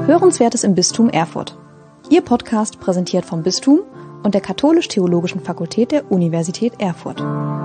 Hörenswertes im Bistum Erfurt. Ihr Podcast präsentiert vom Bistum und der Katholisch-Theologischen Fakultät der Universität Erfurt.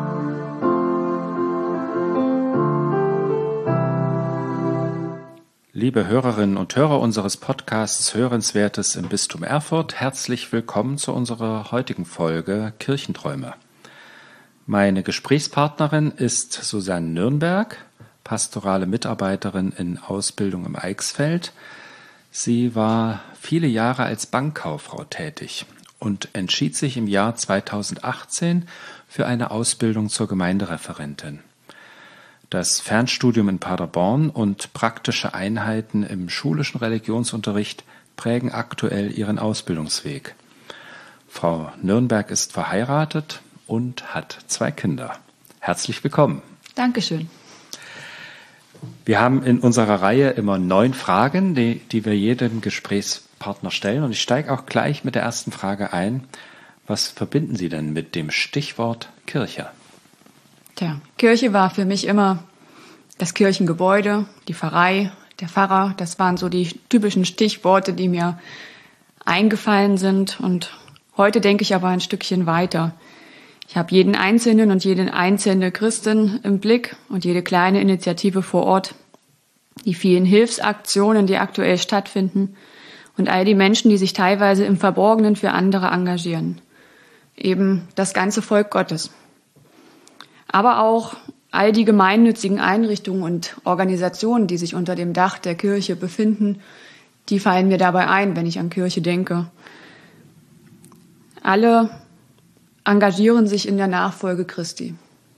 Liebe Hörerinnen und Hörer unseres Podcasts Hörenswertes im Bistum Erfurt, herzlich willkommen zu unserer heutigen Folge Kirchenträume. Meine Gesprächspartnerin ist Susanne Nürnberg, pastorale Mitarbeiterin in Ausbildung im Eichsfeld. Sie war viele Jahre als Bankkauffrau tätig und entschied sich im Jahr 2018 für eine Ausbildung zur Gemeindereferentin. Das Fernstudium in Paderborn und praktische Einheiten im schulischen Religionsunterricht prägen aktuell ihren Ausbildungsweg. Frau Nürnberg ist verheiratet und hat 2 Kinder. Herzlich willkommen. Dankeschön. Wir haben in unserer Reihe immer 9 Fragen, die wir jedem Gesprächspartner stellen. Und ich steige auch gleich mit der ersten Frage ein. Was verbinden Sie denn mit dem Stichwort Kirche? Kirche war für mich immer das Kirchengebäude, die Pfarrei, der Pfarrer. Das waren so die typischen Stichworte, die mir eingefallen sind. Und heute denke ich aber ein Stückchen weiter. Ich habe jeden Einzelnen und jede einzelne Christin im Blick und jede kleine Initiative vor Ort, die vielen Hilfsaktionen, die aktuell stattfinden und all die Menschen, die sich teilweise im Verborgenen für andere engagieren. Eben das ganze Volk Gottes. Aber auch all die gemeinnützigen Einrichtungen und Organisationen, die sich unter dem Dach der Kirche befinden, die fallen mir dabei ein, wenn ich an Kirche denke. Alle engagieren sich in der Nachfolge Christi.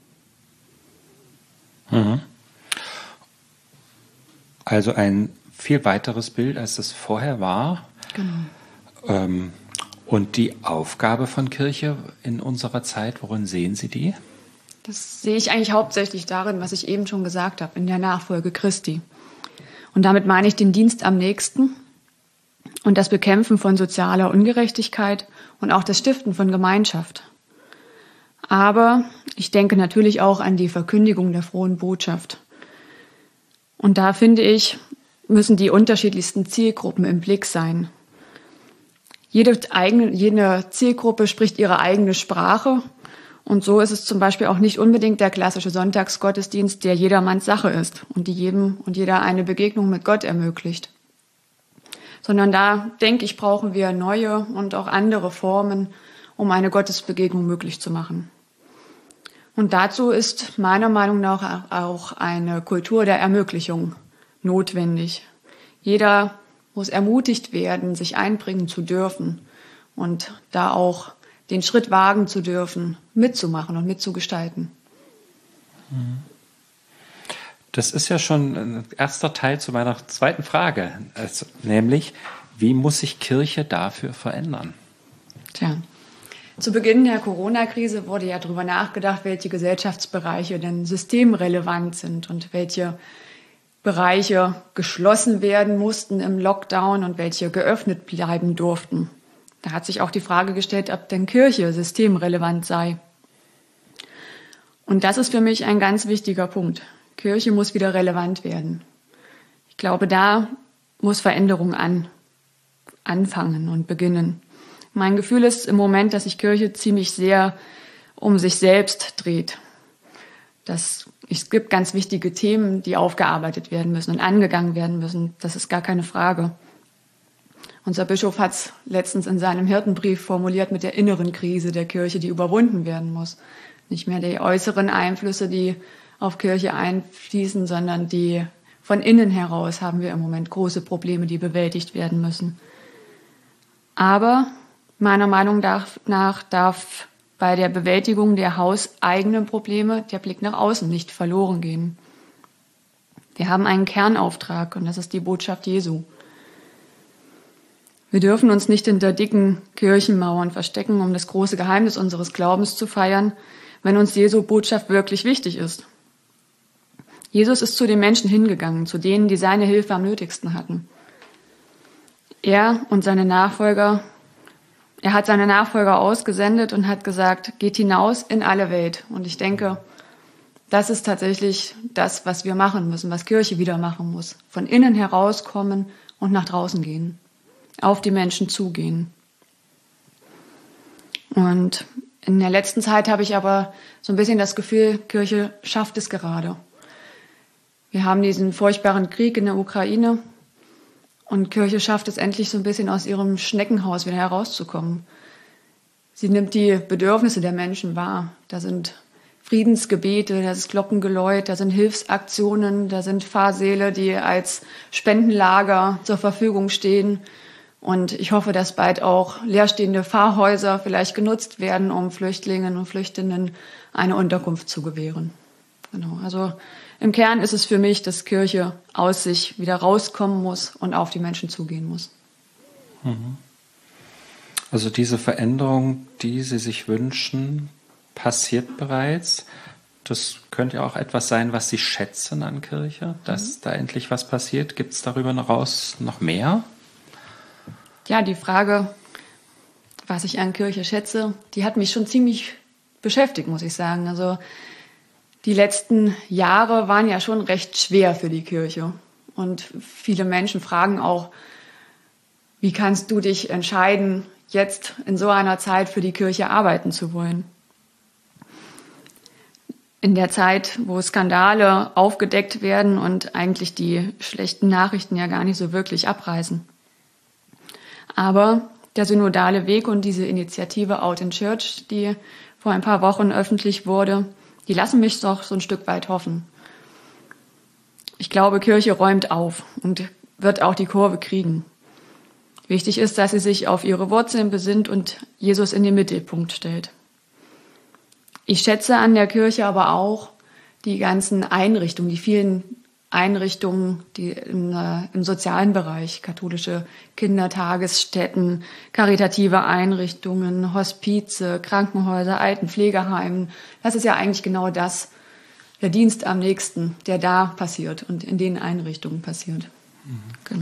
Also ein viel weiteres Bild, als es vorher war. Genau. Und die Aufgabe von Kirche in unserer Zeit, worin sehen Sie die? Das sehe ich eigentlich hauptsächlich darin, was ich eben schon gesagt habe, in der Nachfolge Christi. Und damit meine ich den Dienst am Nächsten und das Bekämpfen von sozialer Ungerechtigkeit und auch das Stiften von Gemeinschaft. Aber ich denke natürlich auch an die Verkündigung der frohen Botschaft. Und da finde ich, müssen die unterschiedlichsten Zielgruppen im Blick sein. Jede Zielgruppe spricht ihre eigene Sprache. Und so ist es zum Beispiel auch nicht unbedingt der klassische Sonntagsgottesdienst, der jedermanns Sache ist und die jedem und jeder eine Begegnung mit Gott ermöglicht. Sondern da, denke ich, brauchen wir neue und auch andere Formen, um eine Gottesbegegnung möglich zu machen. Und dazu ist meiner Meinung nach auch eine Kultur der Ermöglichung notwendig. Jeder muss ermutigt werden, sich einbringen zu dürfen und da auch den Schritt wagen zu dürfen, mitzumachen und mitzugestalten. Das ist ja schon ein erster Teil zu meiner zweiten Frage, nämlich, wie muss sich Kirche dafür verändern? Zu Beginn der Corona-Krise wurde ja darüber nachgedacht, welche Gesellschaftsbereiche denn systemrelevant sind und welche Bereiche geschlossen werden mussten im Lockdown und welche geöffnet bleiben durften. Da hat sich auch die Frage gestellt, ob denn Kirche systemrelevant sei. Und das ist für mich ein ganz wichtiger Punkt. Kirche muss wieder relevant werden. Ich glaube, da muss Veränderung anfangen und beginnen. Mein Gefühl ist im Moment, dass sich Kirche ziemlich sehr um sich selbst dreht. Es gibt ganz wichtige Themen, die aufgearbeitet werden müssen und angegangen werden müssen. Das ist gar keine Frage. Unser Bischof hat es letztens in seinem Hirtenbrief formuliert mit der inneren Krise der Kirche, die überwunden werden muss. Nicht mehr die äußeren Einflüsse, die auf Kirche einfließen, sondern die von innen heraus haben wir im Moment große Probleme, die bewältigt werden müssen. Aber meiner Meinung nach darf bei der Bewältigung der hauseigenen Probleme der Blick nach außen nicht verloren gehen. Wir haben einen Kernauftrag und das ist die Botschaft Jesu. Wir dürfen uns nicht hinter dicken Kirchenmauern verstecken, um das große Geheimnis unseres Glaubens zu feiern, wenn uns Jesu Botschaft wirklich wichtig ist. Jesus ist zu den Menschen hingegangen, zu denen, die seine Hilfe am nötigsten hatten. Er hat seine Nachfolger ausgesendet und hat gesagt, geht hinaus in alle Welt. Und ich denke, das ist tatsächlich das, was wir machen müssen, was Kirche wieder machen muss. Von innen herauskommen und nach draußen gehen, auf die Menschen zugehen. Und in der letzten Zeit habe ich aber so ein bisschen das Gefühl, Kirche schafft es gerade. Wir haben diesen furchtbaren Krieg in der Ukraine und Kirche schafft es endlich so ein bisschen aus ihrem Schneckenhaus wieder herauszukommen. Sie nimmt die Bedürfnisse der Menschen wahr. Da sind Friedensgebete, da ist Glockengeläut, da sind Hilfsaktionen, da sind Pfarrsäle, die als Spendenlager zur Verfügung stehen. Und ich hoffe, dass bald auch leerstehende Pfarrhäuser vielleicht genutzt werden, um Flüchtlingen und Flüchtenden eine Unterkunft zu gewähren. Genau. Also im Kern ist es für mich, dass Kirche aus sich wieder rauskommen muss und auf die Menschen zugehen muss. Also diese Veränderung, die Sie sich wünschen, passiert bereits. Das könnte ja auch etwas sein, was Sie schätzen an Kirche, dass da endlich was passiert. Gibt es darüber hinaus noch mehr? Ja, die Frage, was ich an Kirche schätze, die hat mich schon ziemlich beschäftigt, muss ich sagen. Also die letzten Jahre waren ja schon recht schwer für die Kirche. Und viele Menschen fragen auch, wie kannst du dich entscheiden, jetzt in so einer Zeit für die Kirche arbeiten zu wollen? In der Zeit, wo Skandale aufgedeckt werden und eigentlich die schlechten Nachrichten ja gar nicht so wirklich abreißen. Aber der synodale Weg und diese Initiative Out in Church, die vor ein paar Wochen öffentlich wurde, die lassen mich doch so ein Stück weit hoffen. Ich glaube, Kirche räumt auf und wird auch die Kurve kriegen. Wichtig ist, dass sie sich auf ihre Wurzeln besinnt und Jesus in den Mittelpunkt stellt. Ich schätze an der Kirche aber auch die ganzen Einrichtungen, die vielen Einrichtungen, die im sozialen Bereich, katholische Kindertagesstätten, karitative Einrichtungen, Hospize, Krankenhäuser, Altenpflegeheimen. Das ist ja eigentlich genau das, der Dienst am nächsten, der da passiert und in den Einrichtungen passiert. Genau.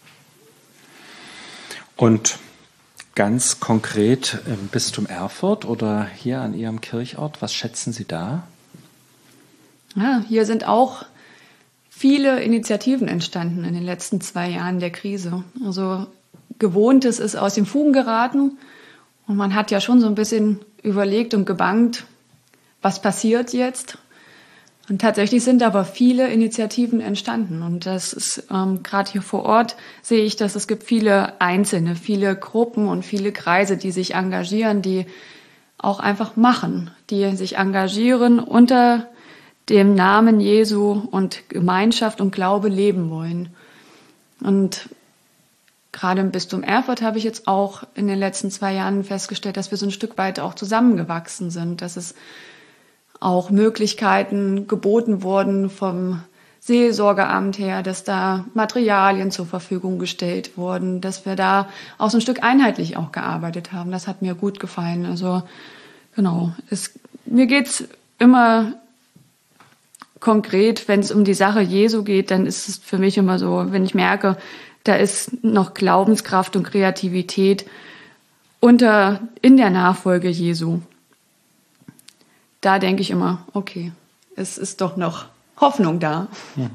Und ganz konkret im Bistum Erfurt oder hier an Ihrem Kirchort, was schätzen Sie da? Ja, hier sind auch viele Initiativen entstanden in den letzten 2 Jahren der Krise. Also Gewohntes ist aus den Fugen geraten und man hat ja schon so ein bisschen überlegt und gebangt, was passiert jetzt. Und tatsächlich sind aber viele Initiativen entstanden. Und das ist gerade hier vor Ort sehe ich, dass es gibt viele Einzelne, viele Gruppen und viele Kreise, die sich engagieren, die auch einfach machen, die sich engagieren unter dem Namen Jesu und Gemeinschaft und Glaube leben wollen. Und gerade im Bistum Erfurt habe ich jetzt auch in den letzten 2 Jahren festgestellt, dass wir so ein Stück weit auch zusammengewachsen sind, dass es auch Möglichkeiten geboten wurden vom Seelsorgeamt her, dass da Materialien zur Verfügung gestellt wurden, dass wir da auch so ein Stück einheitlich auch gearbeitet haben. Das hat mir gut gefallen. Also genau, mir geht's immer konkret, wenn es um die Sache Jesu geht, dann ist es für mich immer so, wenn ich merke, da ist noch Glaubenskraft und Kreativität in der Nachfolge Jesu. Da denke ich immer, okay, es ist doch noch Hoffnung da.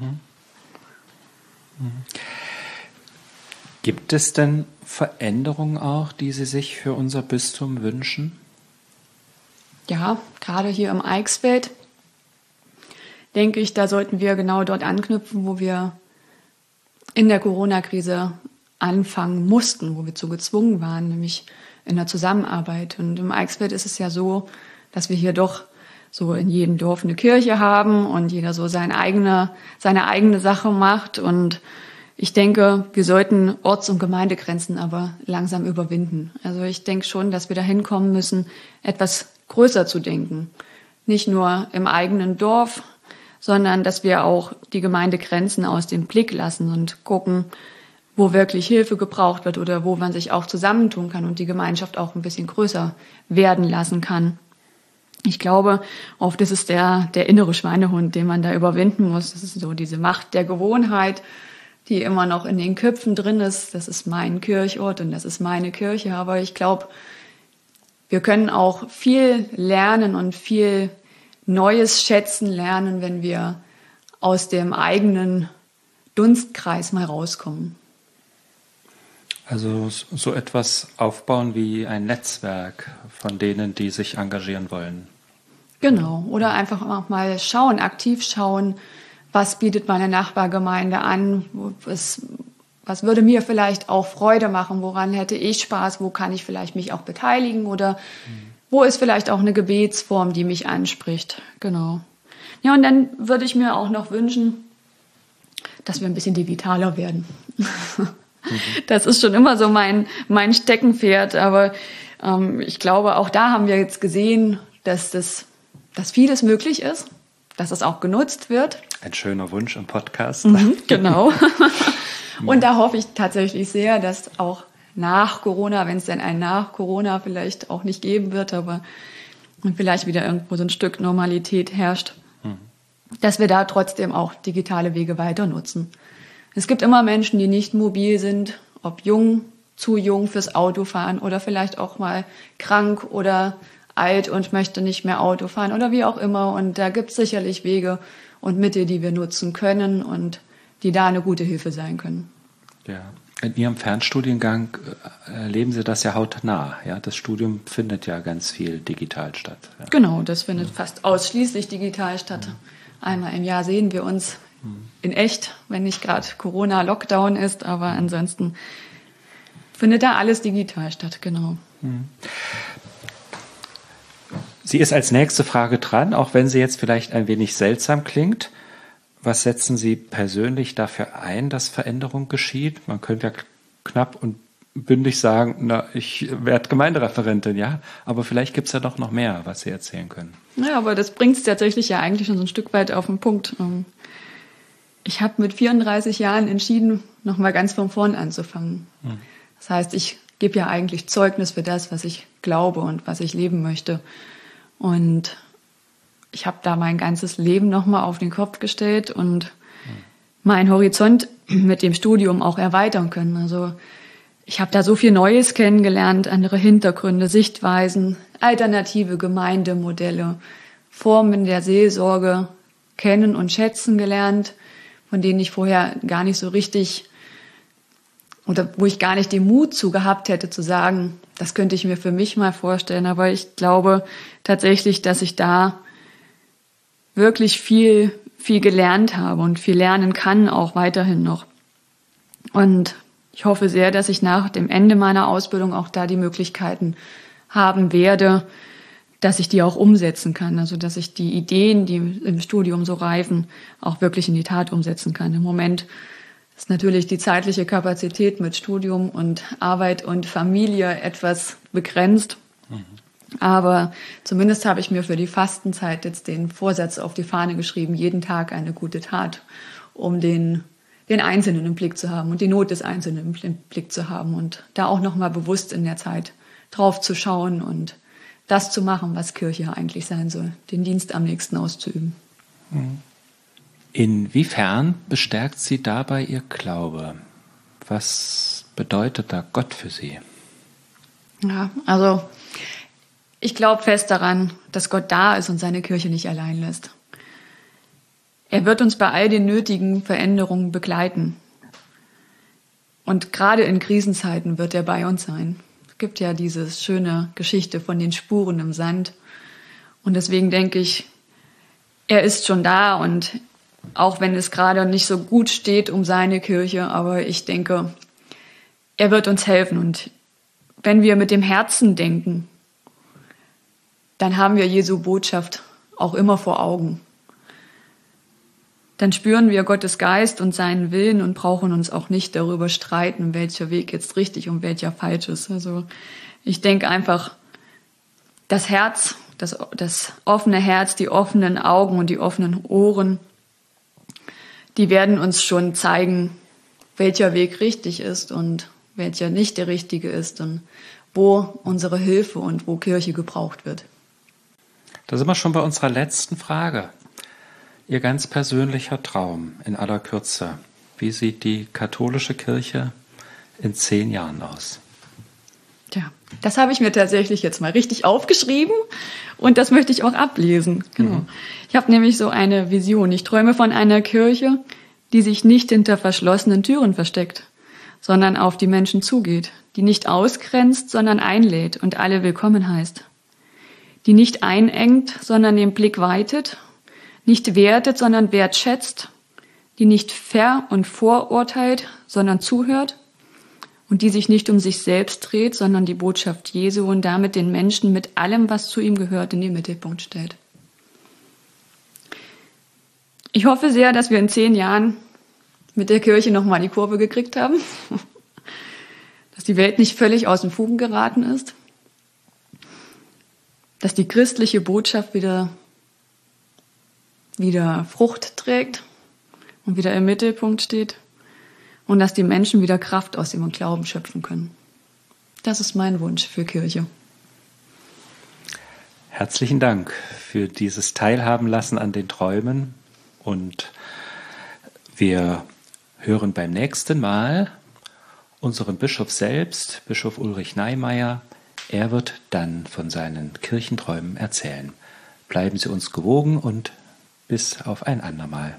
Gibt es denn Veränderungen auch, die Sie sich für unser Bistum wünschen? Ja, gerade hier im Eichsfeld denke ich, da sollten wir genau dort anknüpfen, wo wir in der Corona-Krise anfangen mussten, wo wir zu gezwungen waren, nämlich in der Zusammenarbeit. Und im Eichsfeld ist es ja so, dass wir hier doch so in jedem Dorf eine Kirche haben und jeder so seine eigene Sache macht. Und ich denke, wir sollten Orts- und Gemeindegrenzen aber langsam überwinden. Also ich denke schon, dass wir dahin kommen müssen, etwas größer zu denken. Nicht nur im eigenen Dorf, sondern dass wir auch die Gemeindegrenzen aus dem Blick lassen und gucken, wo wirklich Hilfe gebraucht wird oder wo man sich auch zusammentun kann und die Gemeinschaft auch ein bisschen größer werden lassen kann. Ich glaube, oft ist es der innere Schweinehund, den man da überwinden muss. Das ist so diese Macht der Gewohnheit, die immer noch in den Köpfen drin ist. Das ist mein Kirchort und das ist meine Kirche. Aber ich glaube, wir können auch viel lernen und viel Neues schätzen lernen, wenn wir aus dem eigenen Dunstkreis mal rauskommen. Also so etwas aufbauen wie ein Netzwerk von denen, die sich engagieren wollen. Genau, oder einfach auch mal schauen, aktiv schauen, was bietet meine Nachbargemeinde an, was würde mir vielleicht auch Freude machen, woran hätte ich Spaß, wo kann ich vielleicht mich auch beteiligen oder wo ist vielleicht auch eine Gebetsform, die mich anspricht. Genau. Ja, und dann würde ich mir auch noch wünschen, dass wir ein bisschen digitaler werden. Das ist schon immer so mein Steckenpferd, aber ich glaube, auch da haben wir jetzt gesehen, dass vieles möglich ist, dass es auch genutzt wird. Ein schöner Wunsch im Podcast. Genau. Und da hoffe ich tatsächlich sehr, dass auch nach Corona, wenn es denn ein nach Corona vielleicht auch nicht geben wird, aber vielleicht wieder irgendwo so ein Stück Normalität herrscht, dass wir da trotzdem auch digitale Wege weiter nutzen. Es gibt immer Menschen, die nicht mobil sind, ob jung, zu jung fürs Autofahren oder vielleicht auch mal krank oder alt und möchte nicht mehr Auto fahren oder wie auch immer. Und da gibt es sicherlich Wege und Mittel, die wir nutzen können und die da eine gute Hilfe sein können. Ja. In Ihrem Fernstudiengang erleben Sie das ja hautnah. Ja? Das Studium findet ja ganz viel digital statt. Ja. Genau, das findet fast ausschließlich digital statt. Einmal im Jahr sehen wir uns in echt, wenn nicht gerade Corona-Lockdown ist, aber ansonsten findet da alles digital statt, genau. Sie ist als nächste Frage dran, auch wenn sie jetzt vielleicht ein wenig seltsam klingt. Was setzen Sie persönlich dafür ein, dass Veränderung geschieht? Man könnte ja knapp und bündig sagen, ich werde Gemeindereferentin, ja, aber vielleicht gibt es ja doch noch mehr, was Sie erzählen können. Ja, aber das bringt es tatsächlich ja eigentlich schon so ein Stück weit auf den Punkt. Ich habe mit 34 Jahren entschieden, nochmal ganz von vorn anzufangen. Das heißt, ich gebe ja eigentlich Zeugnis für das, was ich glaube und was ich leben möchte. Und ich habe da mein ganzes Leben nochmal auf den Kopf gestellt und meinen Horizont mit dem Studium auch erweitern können. Also ich habe da so viel Neues kennengelernt, andere Hintergründe, Sichtweisen, alternative Gemeindemodelle, Formen der Seelsorge kennen und schätzen gelernt, von denen ich vorher gar nicht so richtig oder wo ich gar nicht den Mut zu gehabt hätte, zu sagen, das könnte ich mir für mich mal vorstellen. Aber ich glaube tatsächlich, dass ich da wirklich viel gelernt habe und viel lernen kann, auch weiterhin noch. Und ich hoffe sehr, dass ich nach dem Ende meiner Ausbildung auch da die Möglichkeiten haben werde, dass ich die auch umsetzen kann. Also dass ich die Ideen, die im Studium so reifen, auch wirklich in die Tat umsetzen kann. Im Moment ist natürlich die zeitliche Kapazität mit Studium und Arbeit und Familie etwas begrenzt. Aber zumindest habe ich mir für die Fastenzeit jetzt den Vorsatz auf die Fahne geschrieben, jeden Tag eine gute Tat, um den Einzelnen im Blick zu haben und die Not des Einzelnen im Blick zu haben und da auch nochmal bewusst in der Zeit drauf zu schauen und das zu machen, was Kirche eigentlich sein soll, den Dienst am nächsten auszuüben. Inwiefern bestärkt Sie dabei Ihr Glaube? Was bedeutet da Gott für Sie? Ja, also ich glaube fest daran, dass Gott da ist und seine Kirche nicht allein lässt. Er wird uns bei all den nötigen Veränderungen begleiten. Und gerade in Krisenzeiten wird er bei uns sein. Es gibt ja diese schöne Geschichte von den Spuren im Sand. Und deswegen denke ich, er ist schon da und auch wenn es gerade nicht so gut steht um seine Kirche, aber ich denke, er wird uns helfen. Und wenn wir mit dem Herzen denken, dann haben wir Jesu Botschaft auch immer vor Augen. Dann spüren wir Gottes Geist und seinen Willen und brauchen uns auch nicht darüber streiten, welcher Weg jetzt richtig und welcher falsch ist. Also ich denke einfach, das Herz, das offene Herz, die offenen Augen und die offenen Ohren, die werden uns schon zeigen, welcher Weg richtig ist und welcher nicht der richtige ist und wo unsere Hilfe und wo Kirche gebraucht wird. Da sind wir schon bei unserer letzten Frage. Ihr ganz persönlicher Traum in aller Kürze. Wie sieht die katholische Kirche in 10 Jahren aus? Tja, das habe ich mir tatsächlich jetzt mal richtig aufgeschrieben und das möchte ich auch ablesen. Genau. Ich habe nämlich so eine Vision. Ich träume von einer Kirche, die sich nicht hinter verschlossenen Türen versteckt, sondern auf die Menschen zugeht, die nicht ausgrenzt, sondern einlädt und alle willkommen heißt, die nicht einengt, sondern den Blick weitet, nicht wertet, sondern wertschätzt, die nicht ver- und vorurteilt, sondern zuhört und die sich nicht um sich selbst dreht, sondern die Botschaft Jesu und damit den Menschen mit allem, was zu ihm gehört, in den Mittelpunkt stellt. Ich hoffe sehr, dass wir in 10 Jahren mit der Kirche nochmal die Kurve gekriegt haben, dass die Welt nicht völlig aus den Fugen geraten ist, dass die christliche Botschaft wieder Frucht trägt und wieder im Mittelpunkt steht und dass die Menschen wieder Kraft aus ihrem Glauben schöpfen können. Das ist mein Wunsch für Kirche. Herzlichen Dank für dieses Teilhaben lassen an den Träumen und wir hören beim nächsten Mal unseren Bischof selbst, Bischof Ulrich Neimeyer. Er wird dann von seinen Kirchenträumen erzählen. Bleiben Sie uns gewogen und bis auf ein andermal.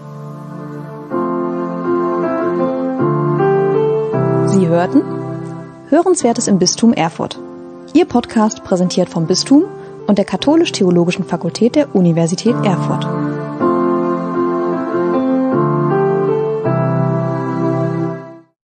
Sie hörten Hörenswertes im Bistum Erfurt. Ihr Podcast präsentiert vom Bistum und der Katholisch-Theologischen Fakultät der Universität Erfurt.